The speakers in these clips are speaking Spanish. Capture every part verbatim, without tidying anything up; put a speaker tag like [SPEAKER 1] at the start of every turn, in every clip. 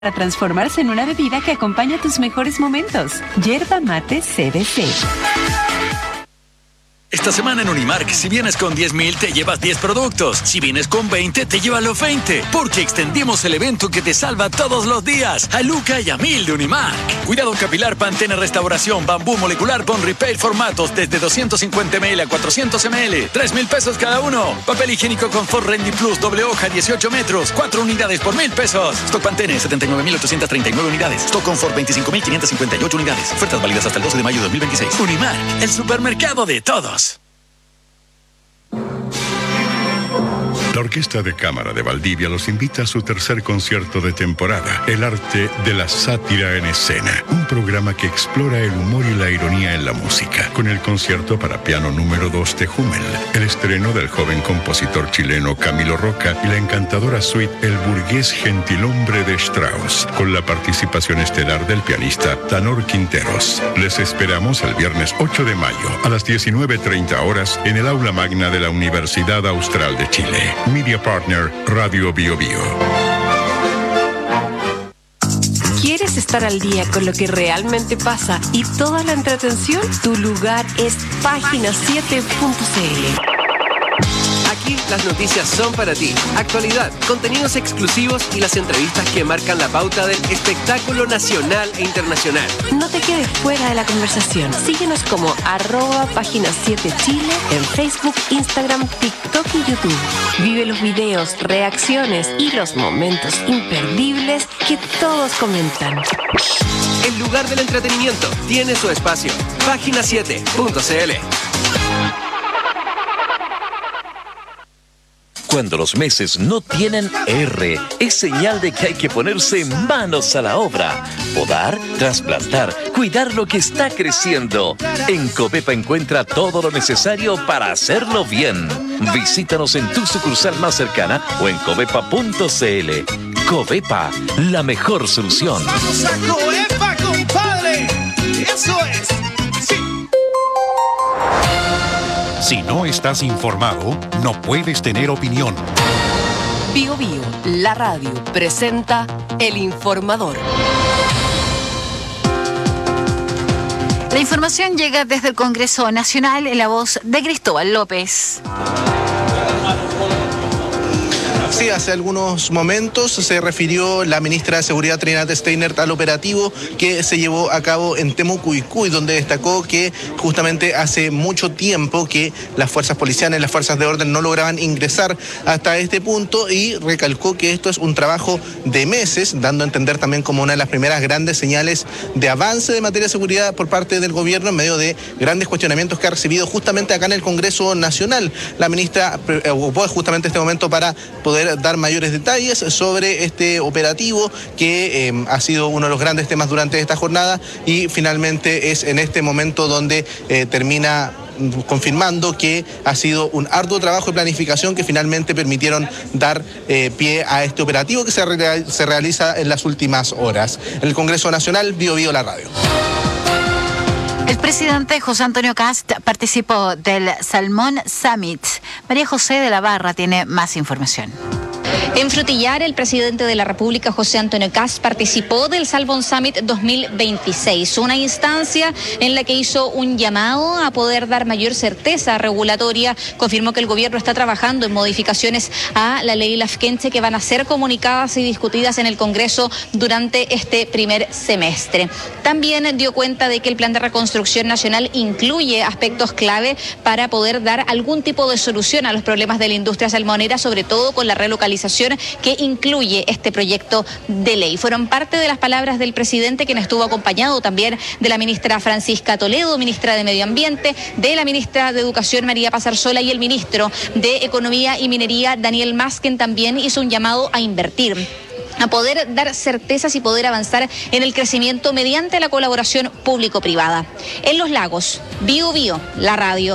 [SPEAKER 1] para transformarse en una bebida que acompaña tus mejores momentos. Yerba Mate C B C.
[SPEAKER 2] Esta semana en Unimark, si vienes con diez mil, te llevas diez productos. Si vienes con veinte, te llevas los veinte. Porque extendimos el evento que te salva todos los días. A Luca y a Mil de Unimark. Cuidado capilar, Pantene Restauración, Bambú Molecular con Repair Formatos desde doscientos cincuenta mililitros a cuatrocientos mililitros. tres mil pesos cada uno. Papel higiénico Confort Rendy Plus, doble hoja, dieciocho metros. cuatro unidades por mil pesos. Stock Pantene, setenta y nueve mil ochocientos treinta y nueve unidades. Stock Confort, veinticinco mil quinientos cincuenta y ocho unidades. Ofertas válidas hasta el doce de mayo de dos mil veintiséis. Unimark, el supermercado de todos.
[SPEAKER 3] La Orquesta de Cámara de Valdivia los invita a su tercer concierto de temporada, El arte de la sátira en escena, un programa que explora el humor y la ironía en la música, con el concierto para piano número dos de Hummel, el estreno del joven compositor chileno Camilo Roca y la encantadora suite El burgués gentilhombre de Strauss, con la participación estelar del pianista Tanor Quinteros. Les esperamos el viernes ocho de mayo a las diecinueve treinta horas en el aula magna de la Universidad Austral de Chile. Media Partner Radio Bio Bio.
[SPEAKER 1] ¿Quieres estar al día con lo que realmente pasa y toda la entretención? Tu lugar es página siete punto c l.
[SPEAKER 4] Aquí las noticias son para ti. Actualidad, contenidos exclusivos y las entrevistas que marcan la pauta del espectáculo nacional e internacional.
[SPEAKER 1] No te quedes fuera de la conversación. Síguenos como arroba página siete Chile en Facebook, Instagram, TikTok y YouTube. Vive los videos, reacciones y los momentos imperdibles que todos comentan.
[SPEAKER 4] El lugar del entretenimiento tiene su espacio. página siete punto c l.
[SPEAKER 5] Cuando los meses no tienen R, es señal de que hay que ponerse manos a la obra. Podar, trasplantar, cuidar lo que está creciendo. En Covepa encuentra todo lo necesario para hacerlo bien. Visítanos en tu sucursal más cercana o en covepa punto c l. Covepa, la mejor solución.
[SPEAKER 6] ¡Vamos a Covepa, compadre! ¡Eso es! ¡Sí!
[SPEAKER 7] Si no estás informado, no puedes tener opinión.
[SPEAKER 8] Bio Bio, la radio, presenta El Informador.
[SPEAKER 9] La información llega desde el Congreso Nacional en la voz de Cristóbal López.
[SPEAKER 10] Sí, hace algunos momentos se refirió la ministra de Seguridad Trinidad Steiner al operativo que se llevó a cabo en Temucuicui, donde destacó que justamente hace mucho tiempo que las fuerzas policiales, las fuerzas de orden no lograban ingresar hasta este punto y recalcó que esto es un trabajo de meses, dando a entender también como una de las primeras grandes señales de avance de materia de seguridad por parte del gobierno en medio de grandes cuestionamientos que ha recibido justamente acá en el Congreso Nacional. La ministra ocupó justamente este momento para poder dar mayores detalles sobre este operativo que eh, ha sido uno de los grandes temas durante esta jornada y finalmente es en este momento donde eh, termina confirmando que ha sido un arduo trabajo de planificación que finalmente permitieron dar eh, pie a este operativo que se, re- se realiza en las últimas horas. En el Congreso Nacional, Bio Bio la radio.
[SPEAKER 9] El presidente José Antonio Kast participó del Salmón Summit. María José de la Barra tiene más información.
[SPEAKER 11] En Frutillar, el presidente de la República, José Antonio Kast, participó del Salmon Summit dos mil veintiséis, una instancia en la que hizo un llamado a poder dar mayor certeza regulatoria. Confirmó que el gobierno está trabajando en modificaciones a la ley Lafkenche que van a ser comunicadas y discutidas en el Congreso durante este primer semestre. También dio cuenta de que el plan de reconstrucción nacional incluye aspectos clave para poder dar algún tipo de solución a los problemas de la industria salmonera, sobre todo con la relocalización que incluye este proyecto de ley. Fueron parte de las palabras del presidente, quien estuvo acompañado también de la ministra Francisca Toledo, ministra de Medio Ambiente, de la ministra de Educación María Pazarsola y el ministro de Economía y Minería Daniel Mas, quien también hizo un llamado a invertir, a poder dar certezas y poder avanzar en el crecimiento mediante la colaboración público-privada. En Los Lagos, Bio Bio, la radio.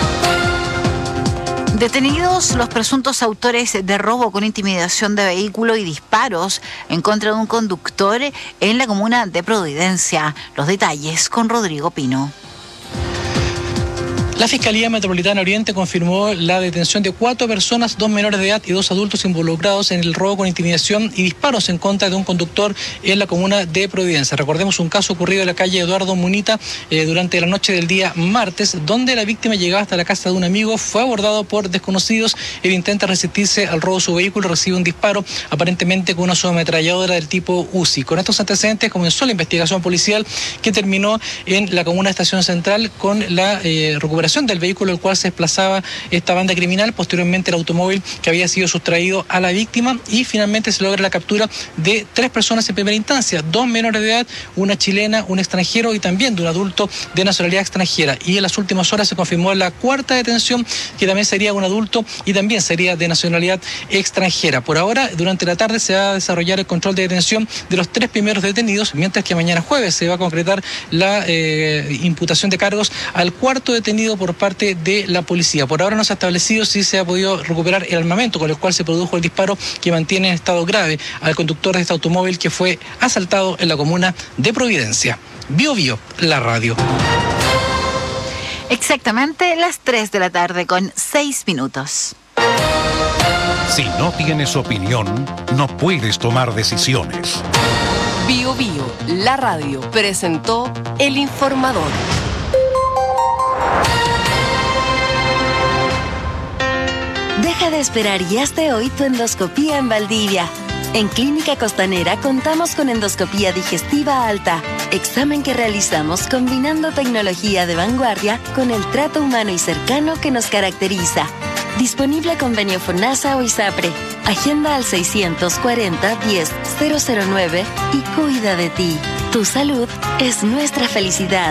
[SPEAKER 9] Detenidos los presuntos autores de robo con intimidación de vehículo y disparos en contra de un conductor en la comuna de Providencia. Los detalles con Rodrigo Pino.
[SPEAKER 12] La Fiscalía Metropolitana Oriente confirmó la detención de cuatro personas, dos menores de edad y dos adultos involucrados en el robo con intimidación y disparos en contra de un conductor en la comuna de Providencia. Recordemos un caso ocurrido en la calle Eduardo Munita eh, durante la noche del día martes, donde la víctima llegaba hasta la casa de un amigo, fue abordado por desconocidos, él intenta resistirse al robo de su vehículo, recibe un disparo aparentemente con una subametralladora del tipo U Z I. Con estos antecedentes comenzó la investigación policial que terminó en la comuna de Estación Central con la eh, recuperación del vehículo el cual se desplazaba esta banda criminal, posteriormente el automóvil que había sido sustraído a la víctima, y finalmente se logra la captura de tres personas en primera instancia, dos menores de edad, una chilena, un extranjero y también de un adulto de nacionalidad extranjera. Y en las últimas horas se confirmó la cuarta detención, que también sería un adulto y también sería de nacionalidad extranjera. Por ahora, durante la tarde se va a desarrollar el control de detención de los tres primeros detenidos, mientras que mañana jueves se va a concretar la eh, imputación de cargos al cuarto detenido por parte de la policía. Por ahora no se ha establecido si se ha podido recuperar el armamento con el cual se produjo el disparo que mantiene en estado grave al conductor de este automóvil que fue asaltado en la comuna de Providencia. Bio Bio, la radio.
[SPEAKER 9] Exactamente las tres de la tarde con seis minutos.
[SPEAKER 7] Si no tienes opinión, no puedes tomar decisiones.
[SPEAKER 8] Bio Bio, la radio, presentó El Informador.
[SPEAKER 13] Deja de esperar y hazte hoy tu endoscopía en Valdivia. En Clínica Costanera contamos con endoscopía digestiva alta, examen que realizamos combinando tecnología de vanguardia con el trato humano y cercano que nos caracteriza. Disponible convenio FONASA o ISAPRE. Agenda al seiscientos cuarenta, diez, cero cero nueve y cuida de ti. Tu salud es nuestra felicidad.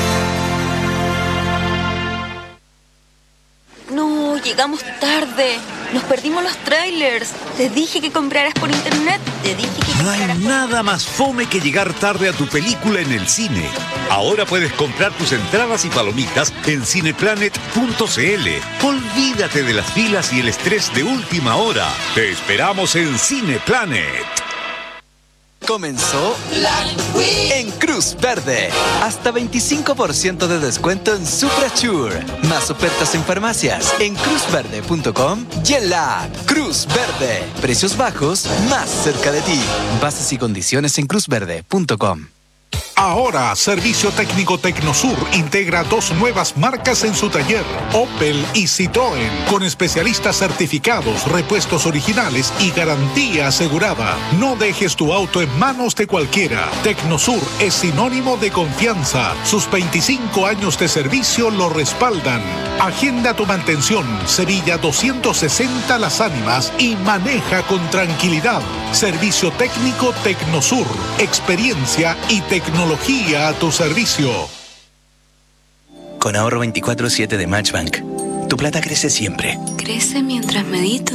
[SPEAKER 14] No, llegamos tarde. Nos perdimos los trailers. Te dije que compraras por internet. Te dije que
[SPEAKER 15] No hay nada más fome que llegar tarde a tu película en el cine. Ahora puedes comprar tus entradas y palomitas en cineplanet punto c l. Olvídate de las filas y el estrés de última hora. Te esperamos en Cineplanet.
[SPEAKER 16] Comenzó Black Week en Cruz Verde. Hasta veinticinco por ciento de descuento en Suprasure. Más ofertas en farmacias en cruz verde punto com y en la app Cruz Verde. Precios bajos más cerca de ti. Bases y condiciones en cruz verde punto com.
[SPEAKER 17] Ahora, Servicio Técnico Tecnosur integra dos nuevas marcas en su taller, Opel y Citroën, con especialistas certificados, repuestos originales y garantía asegurada. No dejes tu auto en manos de cualquiera. Tecnosur es sinónimo de confianza. Sus veinticinco años de servicio lo respaldan. Agenda tu mantención, Sevilla doscientos sesenta Las Ánimas, y maneja con tranquilidad. Servicio Técnico Tecnosur, experiencia y tecnología a tu servicio.
[SPEAKER 18] Con ahorro veinticuatro siete de Matchbank, tu plata crece siempre.
[SPEAKER 14] crece mientras medito.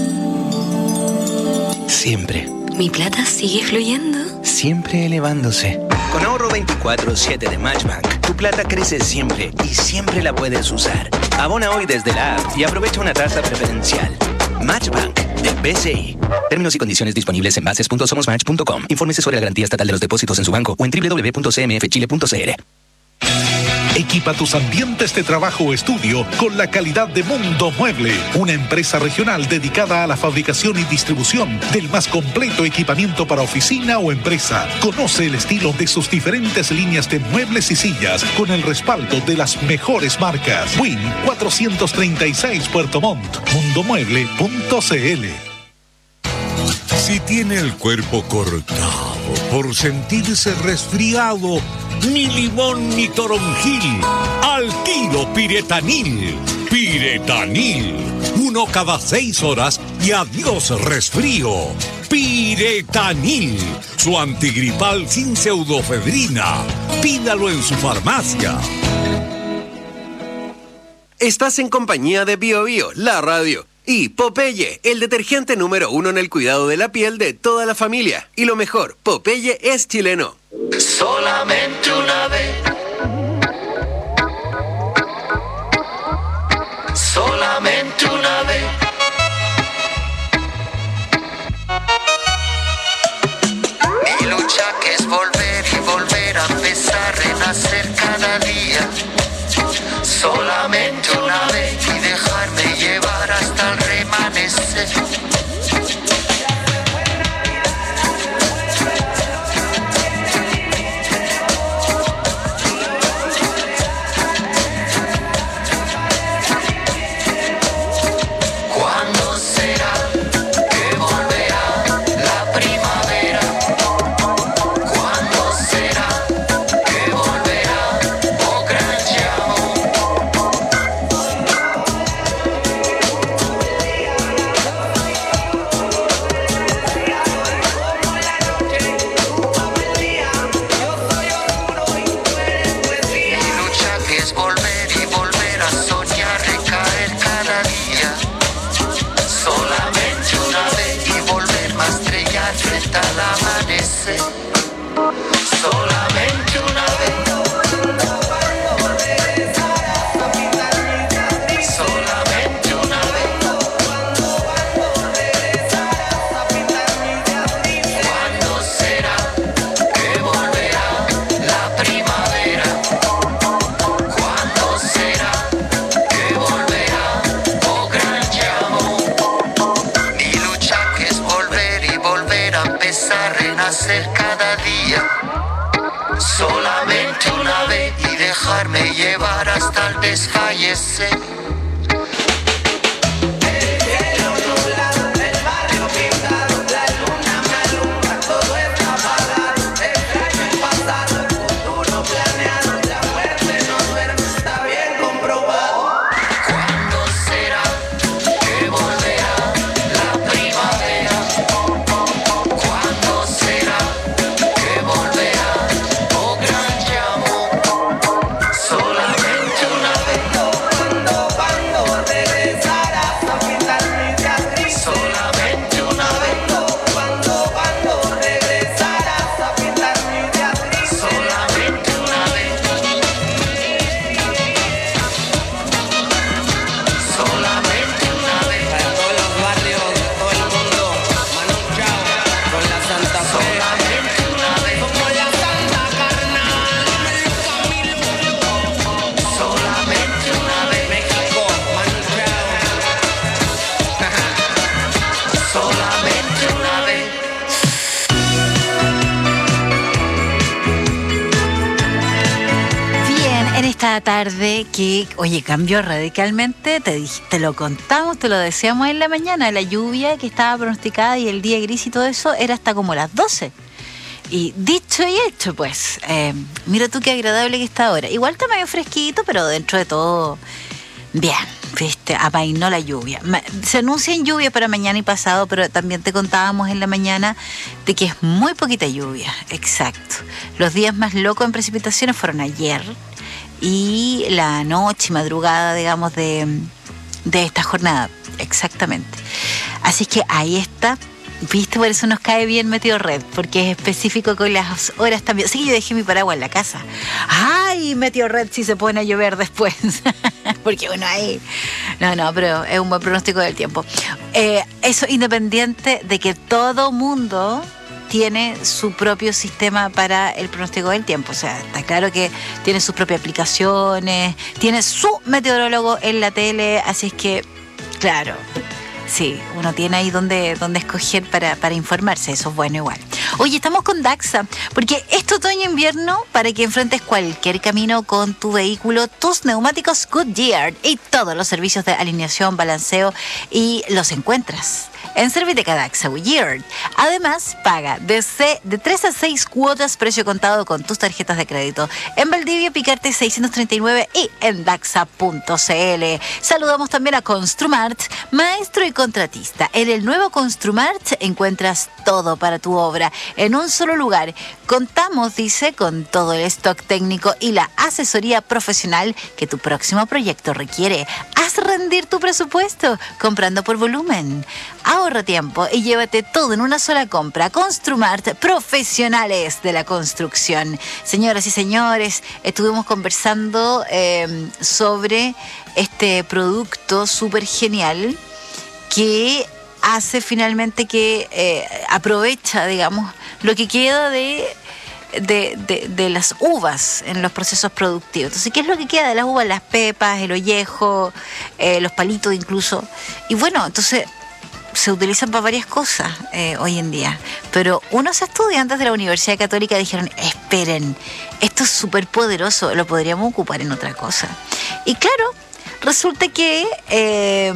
[SPEAKER 18] Siempre.
[SPEAKER 14] Mi plata sigue fluyendo.
[SPEAKER 18] Siempre elevándose. Con ahorro veinticuatro siete de Matchbank, tu plata crece siempre y siempre la puedes usar. Abona hoy desde la app y aprovecha una tasa preferencial. Matchbank, de B C I. Términos y condiciones disponibles en bases punto somos match punto com. Infórmese sobre la garantía estatal de los depósitos en su banco o en doble u doble u doble u punto c m f chile punto c l.
[SPEAKER 17] Equipa tus ambientes de trabajo o estudio con la calidad de Mundo Mueble, una empresa regional dedicada a la fabricación y distribución del más completo equipamiento para oficina o empresa. Conoce el estilo de sus diferentes líneas de muebles y sillas con el respaldo de las mejores marcas. Win cuatrocientos treinta y seis Puerto Montt, mundo mueble punto c l.
[SPEAKER 15] Si tiene el cuerpo cortado por sentirse resfriado, ni limón ni toronjil, al tiro Piretanil. Piretanil, uno cada seis horas y adiós resfrío. Piretanil, su antigripal sin pseudofedrina. Pídalo en su farmacia.
[SPEAKER 4] Estás en compañía de Bio Bio, la radio. Y Popeye, el detergente número uno en el cuidado de la piel de toda la familia. Y lo mejor, Popeye es chileno.
[SPEAKER 6] Solamente una vez. Solamente una vez. Mi lucha que es volver y volver a empezar, renacer cada día. Solamente
[SPEAKER 19] nacer cada día. Solamente una vez y dejarme llevar hasta el desfallecer.
[SPEAKER 9] Esta tarde que, oye, cambió radicalmente, te, dij, te lo contamos, te lo decíamos en la mañana, la lluvia que estaba pronosticada y el día gris y todo eso era hasta como las doce. Y dicho y hecho, pues, eh, mira tú qué agradable que está ahora. Igual está medio fresquito, pero dentro de todo, bien, viste, amainó la lluvia. Se anuncia en lluvia para mañana y pasado, pero también te contábamos en la mañana de que es muy poquita lluvia, exacto. Los días más locos en precipitaciones fueron ayer y la noche y madrugada, digamos, de, de esta jornada, exactamente. Así que ahí está, viste, por eso nos cae bien Meteorred, porque es específico con las horas también. Sí, yo dejé mi paraguas en la casa. ¡Ay, Meteorred si se pone a llover después! Porque bueno, ahí... No, no, pero es un buen pronóstico del tiempo. Eh, eso independiente de que todo mundo tiene su propio sistema para el pronóstico del tiempo. O sea, está claro que tiene sus propias aplicaciones, tiene su meteorólogo en la tele, así es que, claro, sí, uno tiene ahí donde, donde escoger para, para informarse, eso es bueno igual. Oye, estamos con Daxa, porque este otoño-invierno, para que enfrentes cualquier camino con tu vehículo, tus neumáticos Goodyear y todos los servicios de alineación, balanceo, y los encuentras en Serviteca Daxa Goodyear. Además, paga de, C, de tres a seis cuotas, precio contado con tus tarjetas de crédito. En Valdivia, Picarte seiscientos treinta y nueve y en daxa punto c l. Saludamos también a Construmart, maestro y contratista. En el nuevo Construmart encuentras todo para tu obra en un solo lugar. Contamos, dice, con todo el stock técnico y la asesoría profesional que tu próximo proyecto requiere. Haz rendir tu presupuesto comprando por volumen. Ahorra tiempo y llévate todo en una sola compra. Construmart, profesionales de la construcción. Señoras y señores, estuvimos conversando eh, sobre este producto súper genial que hace finalmente que eh, aprovecha, digamos, lo que queda de... De, de, de las uvas en los procesos productivos. Entonces, ¿qué es lo que queda de las uvas? Las pepas, el ollejo, eh, los palitos incluso. Y bueno, entonces se utilizan para varias cosas eh, hoy en día. Pero unos estudiantes de la Universidad Católica dijeron, esperen, esto es súper poderoso, lo podríamos ocupar en otra cosa. Y claro, resulta que... Eh,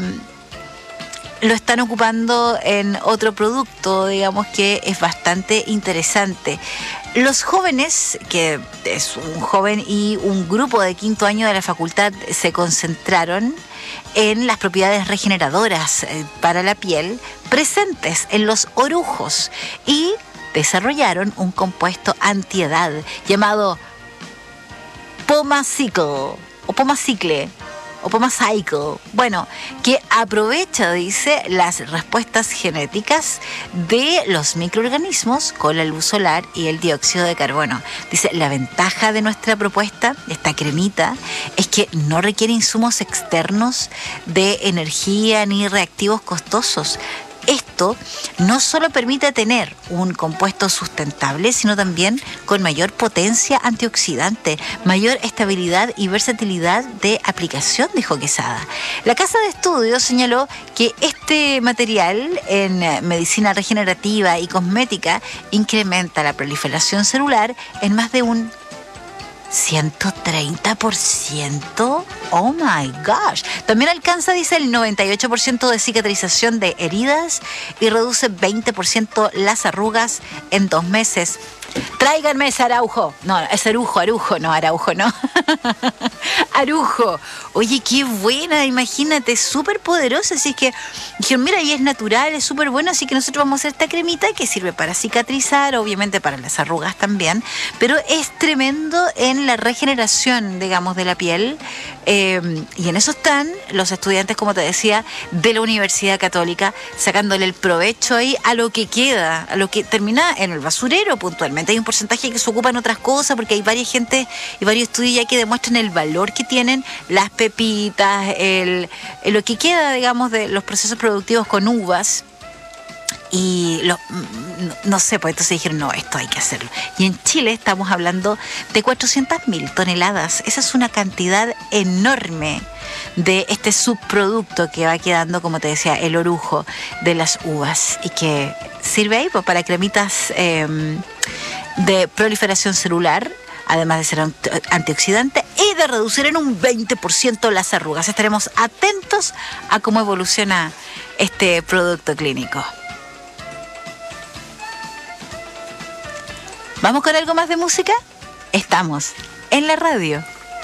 [SPEAKER 9] lo están ocupando en otro producto, digamos, que es bastante interesante. Los jóvenes, que es un joven y un grupo de quinto año de la facultad, se concentraron en las propiedades regeneradoras para la piel presentes en los orujos y desarrollaron un compuesto antiedad llamado Pomacycle o Pomacycle. o Pomacycle, bueno, que aprovecha, dice, las respuestas genéticas de los microorganismos con la luz solar y el dióxido de carbono. Dice, la ventaja de nuestra propuesta, esta cremita, es que no requiere insumos externos de energía ni reactivos costosos. esto no solo permite tener un compuesto sustentable, sino también con mayor potencia antioxidante, mayor estabilidad y versatilidad de aplicación, dijo Quesada. La casa de estudios señaló que este material en medicina regenerativa y cosmética incrementa la proliferación celular en más de un ciento treinta por ciento. Oh my gosh. También alcanza, dice, el noventa y ocho por ciento de cicatrización de heridas y reduce veinte por ciento las arrugas en dos meses. Tráiganme ese Araujo. No, es Arujo, Arujo, no, Araujo, no. Arujo. Oye, qué buena, imagínate, súper poderosa. Así que dijeron, mira, y es natural, es súper bueno, así que nosotros vamos a hacer esta cremita que sirve para cicatrizar, obviamente para las arrugas también, pero es tremendo en la regeneración, digamos, de la piel. Eh, y en eso están los estudiantes, como te decía, de la Universidad Católica, sacándole el provecho ahí a lo que queda, a lo que termina en el basurero puntualmente. Hay un porcentaje que se ocupa en otras cosas, porque hay varias gente y varios estudios ya que demuestran el valor que tienen las pepitas, el, el lo que queda, digamos, de los procesos productivos con uvas. Y lo, no, no sé, pues entonces dijeron, no, esto hay que hacerlo. Y en Chile estamos hablando de cuatrocientas mil toneladas. Esa es una cantidad enorme de este subproducto que va quedando, como te decía, el orujo de las uvas, y que sirve ahí pues, para cremitas eh, de proliferación celular, además de ser antioxidante y de reducir en un veinte por ciento las arrugas. Estaremos atentos a cómo evoluciona este producto clínico. ¿Vamos con algo más de música? Estamos en la radio.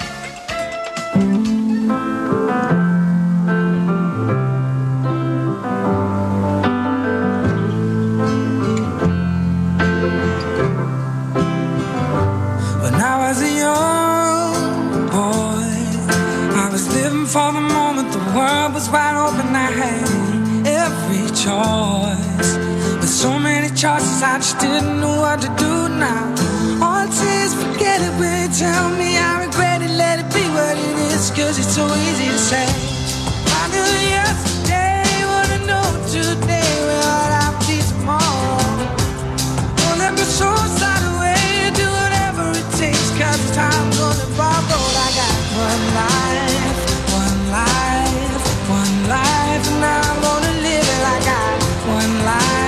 [SPEAKER 20] When I was a young boy, I was living for the moment. The world was wide open. I had every choice. With so many choices, I just didn't know what to do now. All it says, forget it when you tell me I regret it. Let it be what it is, cause it's so easy to say. I knew yesterday what I know today. Well, I'll be tomorrow. Don't let me so side away. Do whatever it takes, cause time's on the borrowed. I got one life, one life, one life, and I'm gonna live it. I got one life.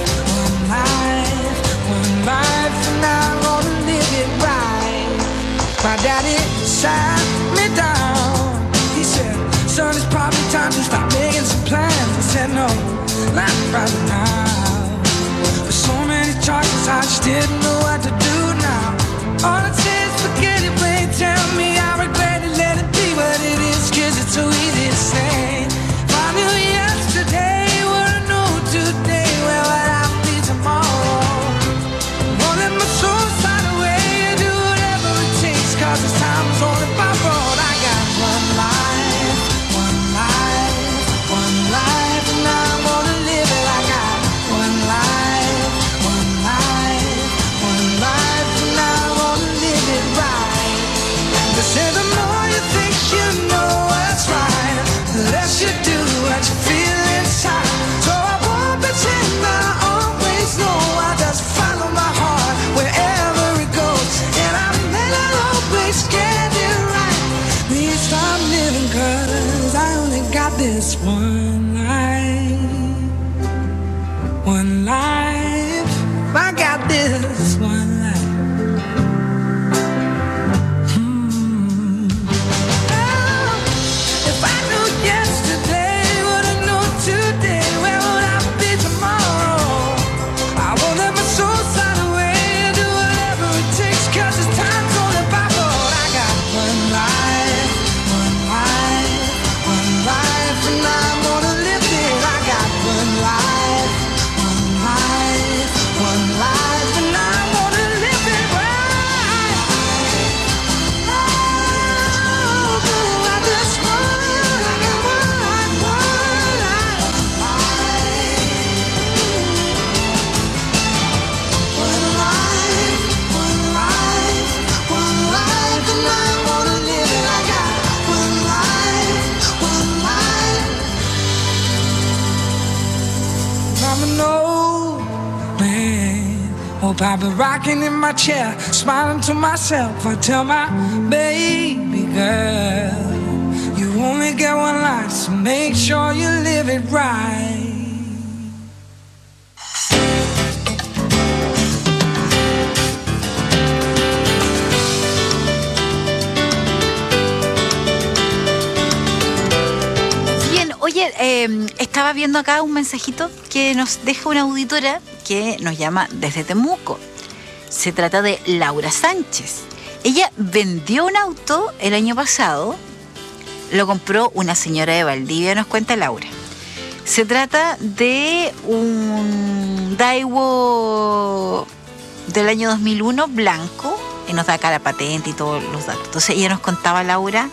[SPEAKER 20] My daddy sat me down. He said, son, it's probably time to start making some plans. I said, no, not right now. With so many choices, I just didn't know what to do now. All it says, forget it, when you tell me I regret it. Let it be what it is, cause it's so easy to say. If I knew yesterday what I know today, well, what I'll be tomorrow. Won't let my soul slide away. Cause this time's on the borrowed. I got one life, one life, one life, and I'm gonna live it. I got one life, one life, one life, and I'm gonna live it right. They say the more you think you know what's right, the less you do what you feel inside. So I won't pretend I always know. I just follow my heart wherever it goes, and I may not always get it right. Please stop living, cause I only got this one life. One life, I got this one life. Hmm. Oh, if I knew yesterday what I know today, where would I be tomorrow? I won't let my soul slide away. Do whatever it takes, cause it's time's on the borrowed. I got one life, one life, one life, and I'm gonna live. hope I'll be rocking in my chair, smiling to myself. I tell my baby girl, you only get one life, so make sure you live it right.
[SPEAKER 9] Oye, eh, estaba viendo acá un mensajito que nos deja una auditora que nos llama desde Temuco. Se trata de Laura Sánchez. Ella vendió un auto el año pasado, lo compró una señora de Valdivia, nos cuenta Laura. Se trata de un Daewoo del año dos mil uno, blanco, y nos da acá la patente y todos los datos. Entonces ella nos contaba, Laura,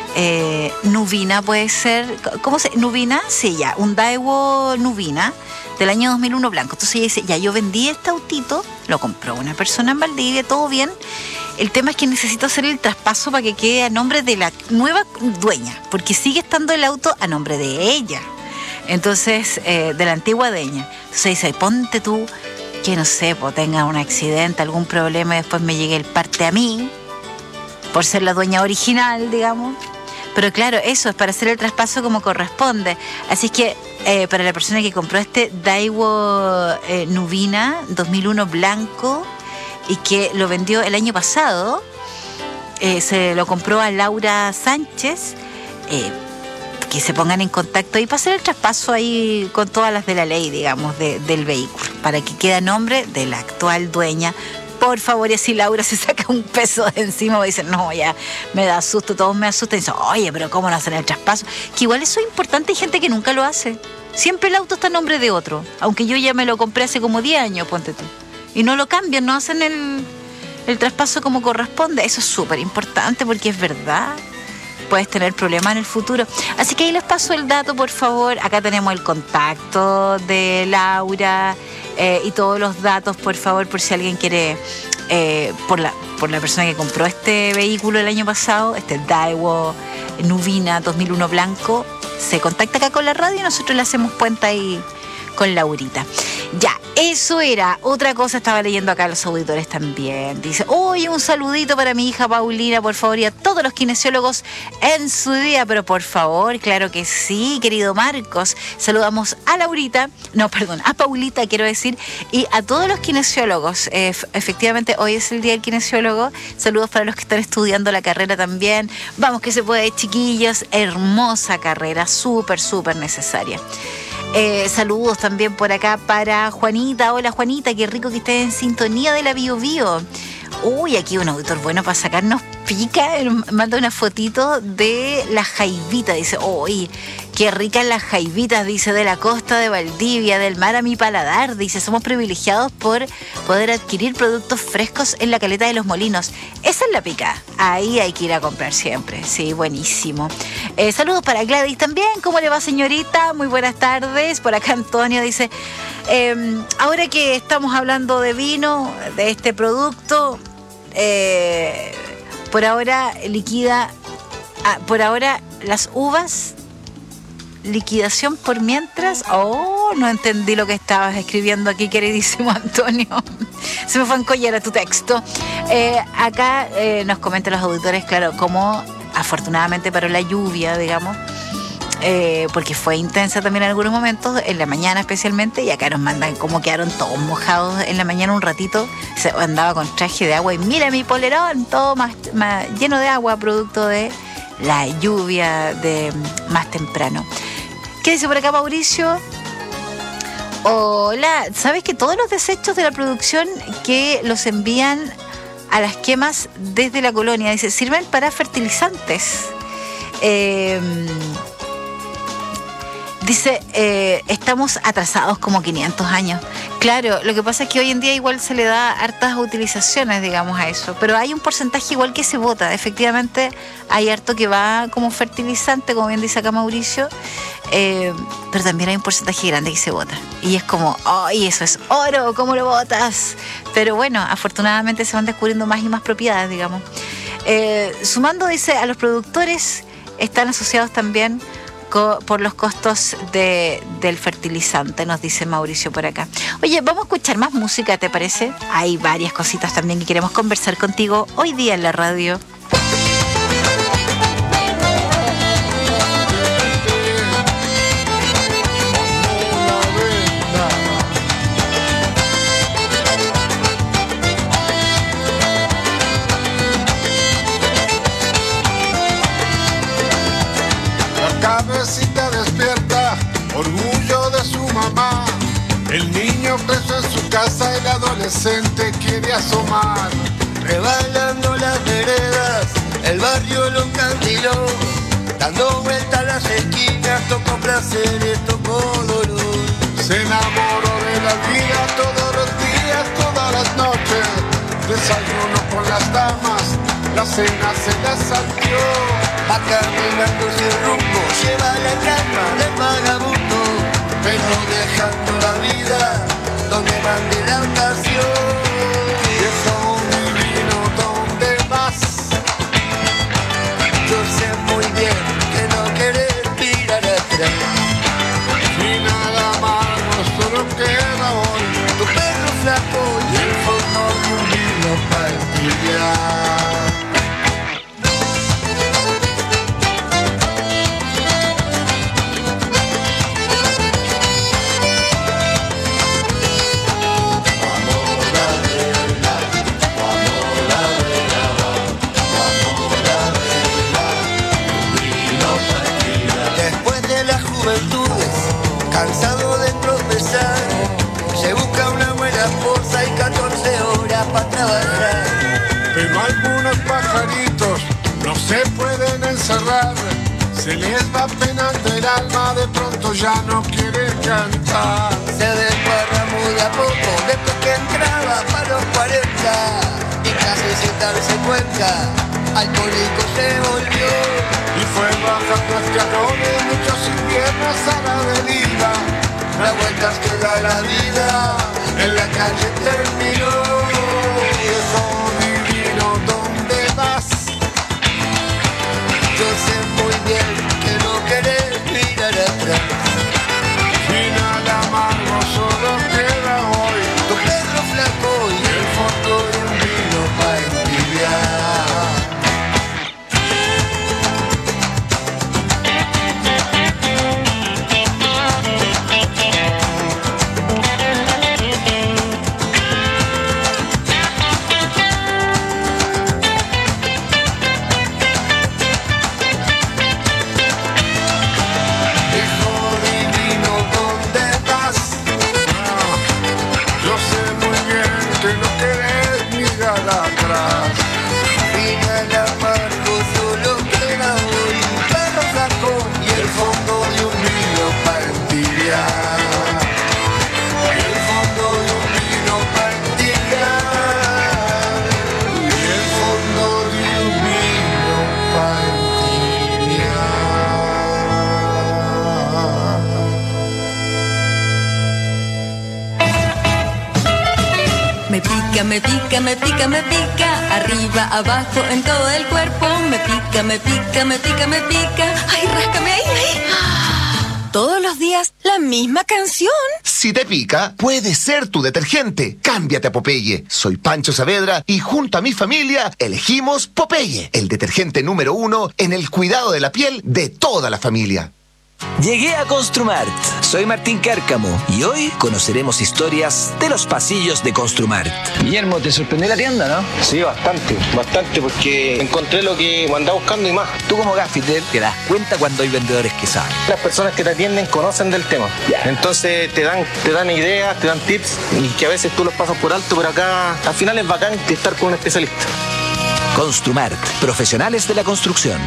[SPEAKER 9] Eh, Nuvina puede ser, ¿cómo se? Nuvina, sí, ya, un Daewoo Nuvina del año dos mil uno blanco. Entonces ella dice, ya, yo vendí este autito, lo compró una persona en Valdivia, todo bien. El tema es que necesito hacer el traspaso para que quede a nombre de la nueva dueña, porque sigue estando el auto a nombre de ella. Entonces, eh, de la antigua dueña. Entonces dice, ponte tú, que no sé, pues tenga un accidente, algún problema y después me llegue el parte a mí, por ser la dueña original, digamos. Pero claro, eso es para hacer el traspaso como corresponde. Así que eh, para la persona que compró este Daewoo eh, Nuvina dos mil uno blanco y que lo vendió el año pasado, eh, se lo compró a Laura Sánchez, eh, que se pongan en contacto ahí para hacer el traspaso ahí con todas las de la ley, digamos, de, del vehículo, para que quede a nombre de la actual dueña. Por favor, y así Laura se saca un peso de encima y dice, no, ya me da susto, todos me asustan. Y dice, oye, pero ¿cómo no hacen el traspaso? Que igual eso es importante, hay gente que nunca lo hace. Siempre el auto está a nombre de otro, aunque yo ya me lo compré hace como diez años, ponte tú. Y no lo cambian, no hacen el, el traspaso como corresponde. Eso es súper importante porque es verdad, puedes tener problemas en el futuro. Así que ahí les paso el dato, por favor. Acá tenemos el contacto de Laura, Eh, y todos los datos, por favor, por si alguien quiere, eh, por la por la persona que compró este vehículo el año pasado, este Daewoo Nuvina dos mil uno blanco, se contacta acá con la radio y nosotros le hacemos puente ahí con Laurita. Ya, eso era. Otra cosa, estaba leyendo acá a los auditores también. Dice, oye, un saludito para mi hija Paulina, por favor, y a todos los kinesiólogos en su día. Pero por favor, claro que sí, querido Marcos. Saludamos a Laurita, no, perdón, a Paulita, quiero decir, y a todos los kinesiólogos. Eh, efectivamente, hoy es el día del kinesiólogo. Saludos para los que están estudiando la carrera también. Vamos que se puede, chiquillos. Hermosa carrera, súper, súper necesaria. Eh, saludos también por acá para Juanita. Hola Juanita, qué rico que estés en sintonía de la Bio Bio. Uy, aquí un auditor bueno para sacarnos pica. Manda una fotito de la jaivita. Dice, uy, qué ricas las jaivitas, dice, de la costa de Valdivia, del mar a mi paladar. Dice, somos privilegiados por poder adquirir productos frescos en la Caleta de los Molinos. Esa es la pica. Ahí hay que ir a comprar siempre. Sí, buenísimo. Eh, saludos para Gladys también. ¿Cómo le va, señorita? Muy buenas tardes. Por acá Antonio dice, eh, ahora que estamos hablando de vino, de este producto, eh, por ahora liquida, ah, por ahora las uvas, liquidación por mientras. Oh, no entendí lo que estabas escribiendo aquí, queridísimo Antonio. Se me fue a encollar a tu texto. Eh, acá eh, nos comentan los auditores, claro, cómo afortunadamente paró la lluvia, digamos, eh, porque fue intensa también en algunos momentos, en la mañana especialmente, y acá nos mandan cómo quedaron todos mojados en la mañana un ratito. Se andaba con traje de agua y mira mi polerón, todo más, más lleno de agua, producto de la lluvia de más temprano. ¿Qué dice por acá Mauricio? Hola, ¿sabes que todos los desechos de la producción que los envían a las quemas desde la colonia, dice, sirven para fertilizantes? Eh, dice, eh, estamos atrasados como quinientos años. Claro, lo que pasa es que hoy en día igual se le da hartas utilizaciones, digamos, a eso, pero hay un porcentaje igual que se bota. Efectivamente, hay harto que va como fertilizante, como bien dice acá Mauricio, eh, pero también hay un porcentaje grande que se bota. Y es como, ¡ay, eso es oro! ¿Cómo lo botas? Pero bueno, afortunadamente se van descubriendo más y más propiedades, digamos. Eh, sumando, dice, a los productores están asociados también co- por los costos de, del fertilizante, nos dice Mauricio por acá. Oye, vamos a escuchar más música, ¿te parece? Hay varias cositas también que queremos conversar contigo hoy día en la radio.
[SPEAKER 21] Cabecita despierta, orgullo de su mamá. El niño preso en su casa, el adolescente quiere asomar.
[SPEAKER 19] Rebalando las veredas, el barrio lo encandiló. Dando vueltas a las esquinas, tocó placeres, tocó dolor.
[SPEAKER 21] Se enamoró de la vida todos los días, todas las noches. Desayuno con las damas, la cena se la salteó.
[SPEAKER 19] Va caminando sin rumbo, lleva la calma del vagabundo, pero dejando la vida donde mande la ocasión.
[SPEAKER 21] Viejo divino, ¿dónde vas?
[SPEAKER 19] Yo sé muy bien que no querés mirar atrás.
[SPEAKER 21] Y nada más, solo queda hoy
[SPEAKER 19] tu perro flaco y el fondo de un vino para entibiar. Cansado de tropezar, se busca una buena esposa y catorce horas para trabajar.
[SPEAKER 21] Pero algunos pajaritos no se pueden encerrar, se les va penando el alma, de pronto ya no quieren cantar.
[SPEAKER 19] Se desparramó de a poco después que entraba para los cuarenta y casi sin darse cuenta, alcohólico se volvió.
[SPEAKER 21] Y fue bajando escalones, muchos inviernos a la deriva.
[SPEAKER 19] Las vueltas que da la vida, en la calle terminó.
[SPEAKER 21] Viejo divino, ¿dónde vas?
[SPEAKER 19] Yo sé muy bien que no querés mirar atrás.
[SPEAKER 21] Y nada amargo, solo queda hoy
[SPEAKER 19] tu perro flaco y el fondo de un vino para entibiar.
[SPEAKER 14] Me pica, me pica, me pica, arriba, abajo, en todo el cuerpo. Me pica, me pica, me pica, me pica. Ay, ráscame ahí, ahí. Todos los días la misma canción.
[SPEAKER 22] Si te pica, puede ser tu detergente. Cámbiate a Popeye. Soy Pancho Saavedra y junto a mi familia elegimos Popeye, el detergente número uno en el cuidado de la piel de toda la familia.
[SPEAKER 23] Llegué a Construmart. Soy Martín Cárcamo y hoy conoceremos historias de los pasillos de Construmart.
[SPEAKER 24] Guillermo, ¿te sorprendió la tienda, no?
[SPEAKER 25] Sí, bastante, bastante, porque encontré lo que andaba buscando y más.
[SPEAKER 23] Tú como gaffiter te das cuenta cuando hay vendedores que saben.
[SPEAKER 25] Las personas que te atienden conocen del tema. Entonces te dan, te dan ideas, te dan tips y que a veces tú los pasas por alto, pero acá al final es bacán estar con un especialista.
[SPEAKER 23] Construmart, profesionales de la construcción.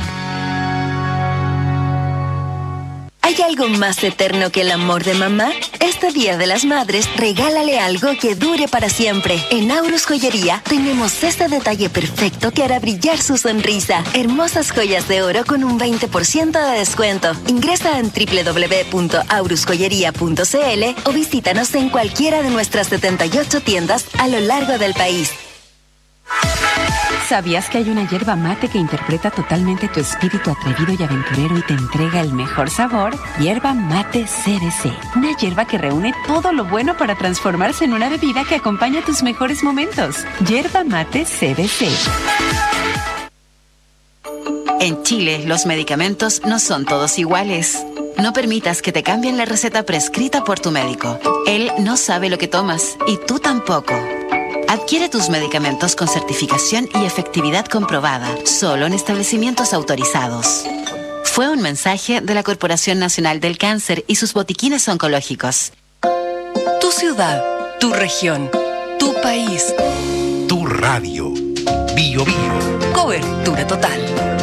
[SPEAKER 13] ¿Hay algo más eterno que el amor de mamá? Este Día de las Madres, regálale algo que dure para siempre. En Aurus Joyería tenemos este detalle perfecto que hará brillar su sonrisa. Hermosas joyas de oro con un veinte por ciento de descuento. Ingresa en doble u doble u doble u punto aurus joyería punto c l o visítanos en cualquiera de nuestras setenta y ocho tiendas a lo largo del país.
[SPEAKER 1] ¿Sabías que hay una hierba mate que interpreta totalmente tu espíritu atrevido y aventurero y te entrega el mejor sabor? Hierba mate C B C. Una hierba que reúne todo lo bueno para transformarse en una bebida que acompaña tus mejores momentos. Hierba mate C B C.
[SPEAKER 2] En Chile, los medicamentos no son todos iguales. No permitas que te cambien la receta prescrita por tu médico. Él no sabe lo que tomas y tú tampoco. Adquiere tus medicamentos con certificación y efectividad comprobada, solo en establecimientos autorizados. Fue un mensaje de la Corporación Nacional del Cáncer y sus botiquines oncológicos.
[SPEAKER 8] Tu ciudad, tu región, tu país.
[SPEAKER 7] Tu radio. Bio Bio.
[SPEAKER 8] Cobertura total.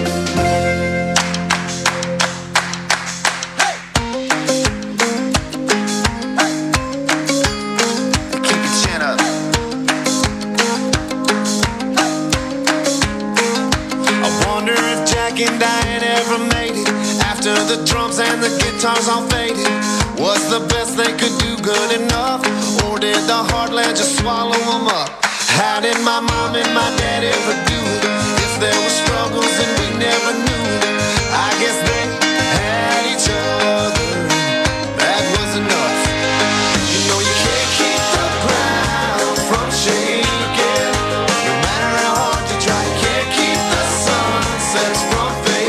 [SPEAKER 3] And Diane ever made it after the drums and the guitars all faded. Was the best they could do good enough, or did the heartland just swallow them up? How did my mom and my dad ever do it? If there were struggles and we never knew it, I guess they had each other. That was enough. You know you can't keep the ground from shaking, no matter how hard you try. You can't keep the sunsets from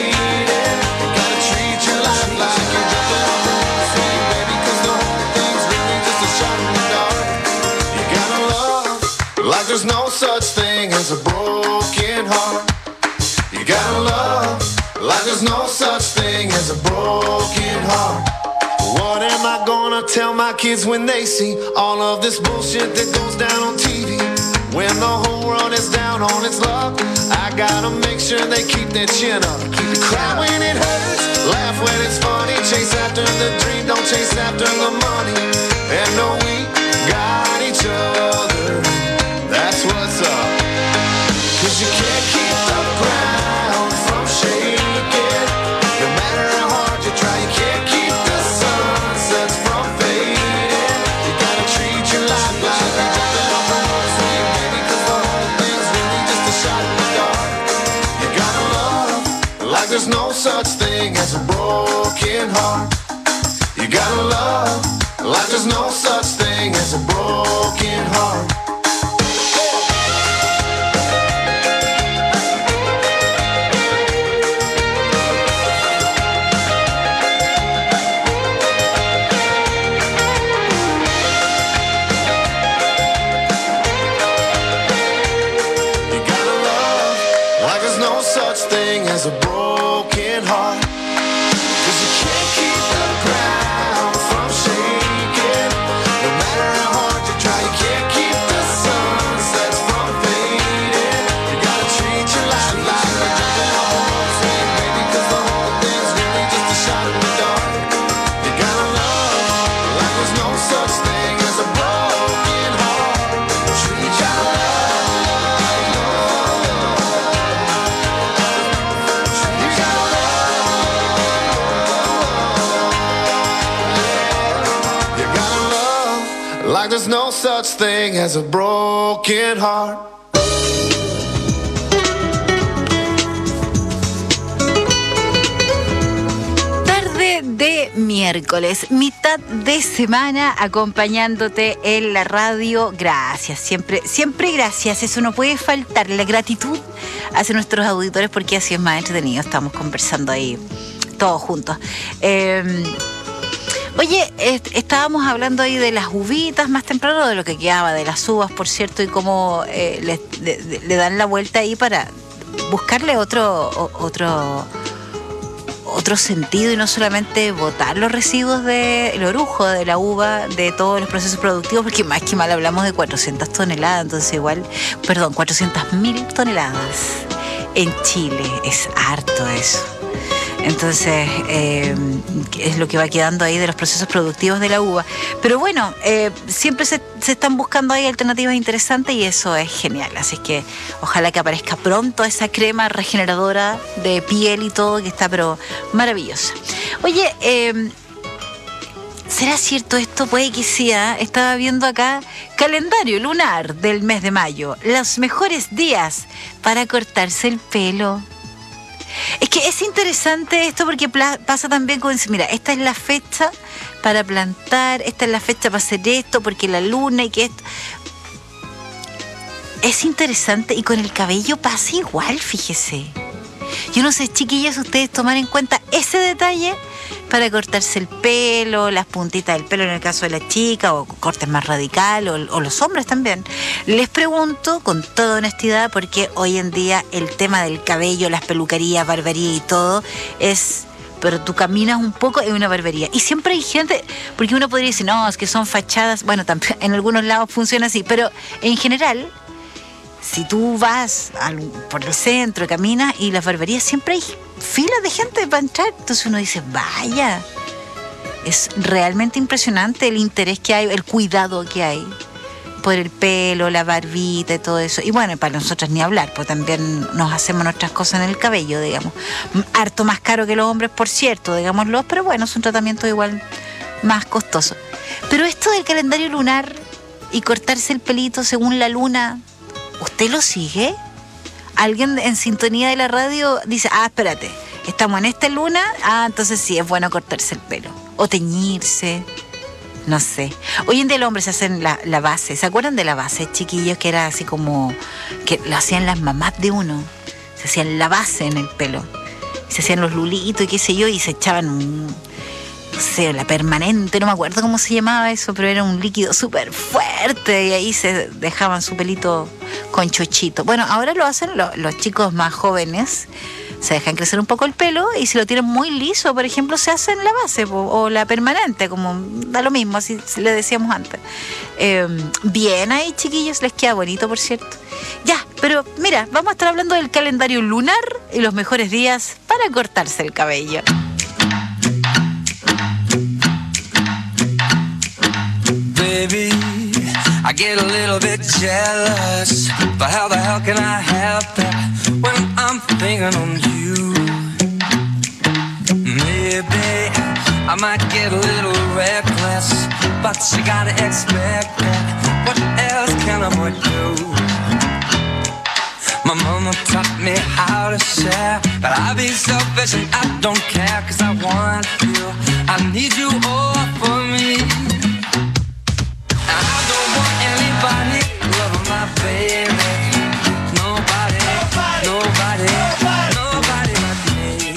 [SPEAKER 3] like there's no such thing as a broken heart. You gotta love like there's no such thing as a broken heart. What am I gonna tell my kids when they see all of this bullshit that goes down on T V? When the whole world is down on its luck, I gotta make sure they keep their chin up. Cry when it hurts, laugh when it's funny. Chase after the dream, don't chase after the money. And know we got each other. That's what's up. Cause you can't keep the ground from shaking, no matter how hard you try. You can't keep the sunsets from fading. You gotta treat your life like you're jumping off a horse, baby, cause the whole thing's really just a shot in the dark. You gotta love like there's no such thing as a broken heart. You gotta love like there's no such thing as a broken heart. As a broken heart, cause you can't keep the ground from shaking, no matter how hard you try. You can't keep the sunsets from fading. You gotta treat your life like you're jumping off a horse, baby, cause the whole thing's really just a shot in the dark. You gotta love like there's no such thing as a broken heart. Treat your life. Like there's no such thing as a broken heart.
[SPEAKER 9] Tarde de miércoles, mitad de semana, acompañándote en la radio. Gracias, siempre, siempre gracias. Eso no puede faltar. La gratitud hacia nuestros auditores, porque así es más entretenido. Estamos conversando ahí todos juntos. Eh, Oye, eh, estábamos hablando ahí de las uvitas más temprano, de lo que quedaba de las uvas, por cierto, y cómo eh, le, le, le dan la vuelta ahí para buscarle otro, otro, otro sentido y no solamente botar los residuos del orujo, de la uva, de todos los procesos productivos, porque más que mal hablamos de cuatrocientas toneladas, entonces igual, perdón, cuatrocientas mil toneladas en Chile, es harto eso. Entonces, eh, es lo que va quedando ahí de los procesos productivos de la uva. Pero bueno, eh, siempre se, se están buscando ahí alternativas interesantes y eso es genial. Así que ojalá que aparezca pronto esa crema regeneradora de piel y todo, que está pero maravillosa. Oye, eh, ¿será cierto esto? Puede que sea. Estaba viendo acá calendario lunar del mes de mayo. Los mejores días para cortarse el pelo. Es que es interesante esto porque pla- pasa también con... Mira, esta es la fecha para plantar, esta es la fecha para hacer esto, porque la luna y que esto... Es interesante y con el cabello pasa igual, fíjese. Yo no sé, chiquillas, ustedes tomar en cuenta ese detalle para cortarse el pelo, las puntitas del pelo en el caso de la chica, o cortes más radical, o, o los hombres también. Les pregunto con toda honestidad, porque hoy en día el tema del cabello, las peluquerías, barbería y todo es... Pero tú caminas un poco, es una barbería. Y siempre hay gente, porque uno podría decir, no, es que son fachadas. Bueno, también en algunos lados funciona así, pero en general... Si tú vas al, por el centro, caminas y las barberías, siempre hay filas de gente para entrar. Entonces uno dice, vaya, es realmente impresionante el interés que hay, el cuidado que hay por el pelo, la barbita y todo eso. Y bueno, para nosotras ni hablar, pues también nos hacemos nuestras cosas en el cabello, digamos. Harto más caro que los hombres, por cierto, digámoslo, pero bueno, es un tratamiento igual más costoso. Pero esto del calendario lunar y cortarse el pelito según la luna... ¿Usted lo sigue? Alguien en sintonía de la radio dice, ah, espérate, estamos en esta luna, ah, entonces sí, es bueno cortarse el pelo. O teñirse, no sé. Hoy en día los hombres se hacen la, la base. ¿Se acuerdan de la base, chiquillos? Que era así como, que lo hacían las mamás de uno. Se hacían la base en el pelo. Se hacían los lulitos y qué sé yo, y se echaban un... no sé, la permanente, no me acuerdo cómo se llamaba eso, pero era un líquido súper fuerte y ahí se dejaban su pelito con chochito. Bueno, ahora lo hacen lo, los chicos más jóvenes, se dejan crecer un poco el pelo y si lo tienen muy liso, por ejemplo, se hacen la base o, o la permanente, como da lo mismo, así le decíamos antes. Eh, bien ahí, chiquillos, les queda bonito, por cierto. Ya, pero mira, vamos a estar hablando del calendario lunar y los mejores días para cortarse el cabello.
[SPEAKER 20] Baby, I get a little bit jealous, but how the hell can I help it when I'm thinking on you? Maybe I might get a little reckless, but you gotta expect it. What else can a boy do? My mama taught me how to share, but I be selfish and I don't care, cause I want you, I need you all for me. Nobody loving my baby. Nobody, nobody, nobody but me.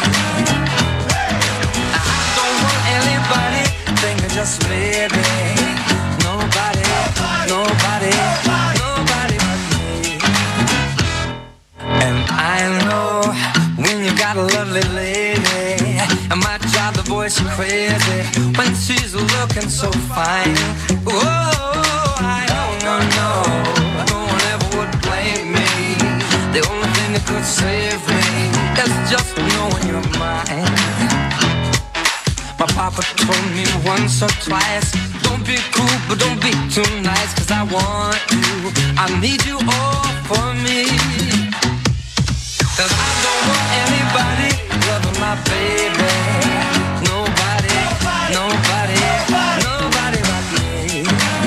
[SPEAKER 20] I don't want anybody thinking just maybe. Nobody, nobody, nobody but me. And I know when you got a lovely lady, it might drive the boys crazy when she's looking so fine. Whoa. I don't know, no, no one ever would blame me. The only thing that could save me is just knowing you're mine. My papa told me once or twice, don't be cool, but don't be too nice, cause I want you, I need you all for me. Cause I don't want anybody loving my baby. Nobody, nobody, nobody but me.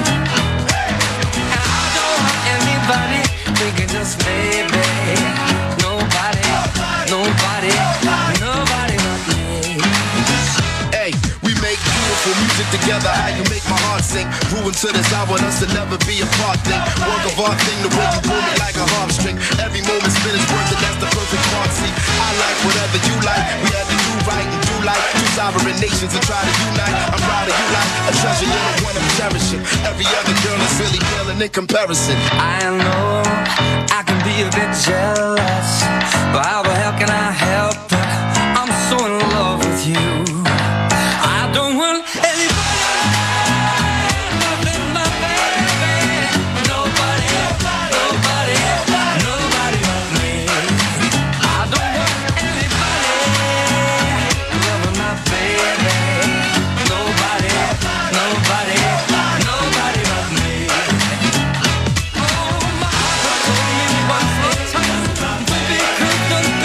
[SPEAKER 20] Nobody, thinking just maybe. Nobody, nobody, nobody but me.
[SPEAKER 3] Hey, we make beautiful music together. How you make my heart sing? Ruin to this, I want us to never be apart thing. Work of art thing, the way you pull me like a harp string. Every moment spent is worth it, that's the perfect part. See, I like whatever you like. We had to do right and do like two sovereign nations and try to unite. I'm proud of you like a treasure, you're the one I'm cherishing. Every other girl is really paling in comparison.
[SPEAKER 20] I know I can be a bit jealous, but how the hell can I help it? I'm so in love with you. I don't want anybody loving my baby. Nobody, nobody, nobody but me. I don't want anybody loving my baby. Nobody, nobody, nobody but me. Oh, my heart told me once more time, baby, could